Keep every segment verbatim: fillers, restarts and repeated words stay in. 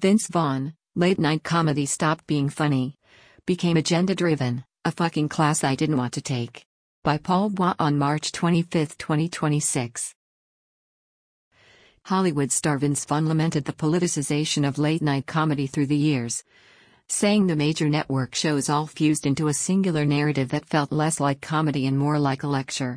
Vince Vaughn, late-night comedy stopped being funny. Became agenda-driven, a fucking class I didn't want to take. By Paul Bois on March twenty-fifth, twenty twenty-six. Hollywood star Vince Vaughn lamented the politicization of late-night comedy through the years, saying the major network shows all fused into a singular narrative that felt less like comedy and more like a lecture.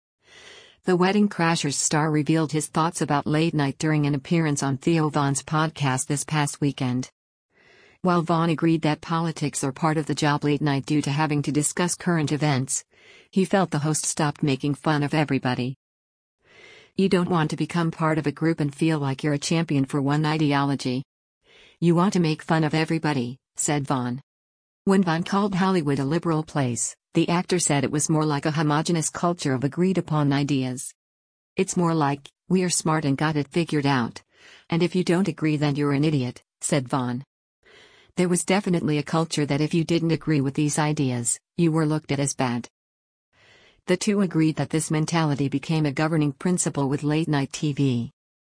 The Wedding Crashers star revealed his thoughts about late night during an appearance on Theo Von's podcast this past weekend. While Vaughn agreed that politics are part of the job late night due to having to discuss current events, he felt the host stopped making fun of everybody. You don't want to become part of a group and feel like you're a champion for one ideology. You want to make fun of everybody, said Vaughn. When Vaughn called Hollywood a liberal place, the actor said it was more like a homogenous culture of agreed-upon ideas. It's more like, we are smart and got it figured out. And if you don't agree then you're an idiot, said Vaughn. There was definitely a culture that if you didn't agree with these ideas, you were looked at as bad. The two agreed that this mentality became a governing principle with late-night T V.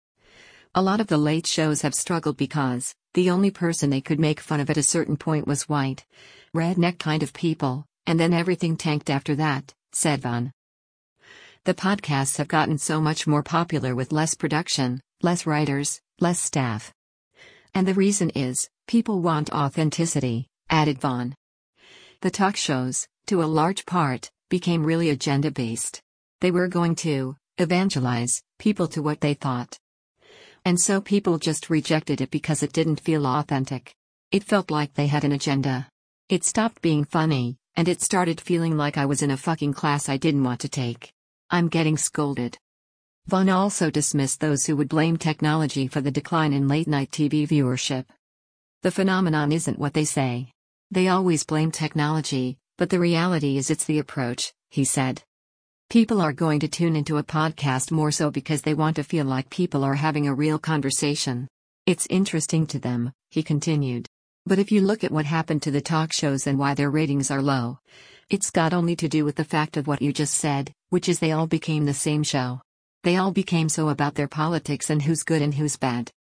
A lot of the late shows have struggled because the only person they could make fun of at a certain point was white, redneck kind of people, and then everything tanked after that, said Vaughn. The podcasts have gotten so much more popular with less production, less writers, less staff. And the reason is, people want authenticity, added Vaughn. The talk shows, to a large part, became really agenda-based. They were going to evangelize people to what they thought. And so people just rejected it because it didn't feel authentic. It felt like they had an agenda. It stopped being funny, and it started feeling like I was in a fucking class I didn't want to take. I'm getting scolded. Vaughn also dismissed those who would blame technology for the decline in late-night T V viewership. The phenomenon isn't what they say. They always blame technology, but the reality is it's the approach, he said. People are going to tune into a podcast more so because they want to feel like people are having a real conversation. It's interesting to them, he continued. But if you look at what happened to the talk shows and why their ratings are low, it's got only to do with the fact of what you just said, which is they all became the same show. They all became so about their politics and who's good and who's bad.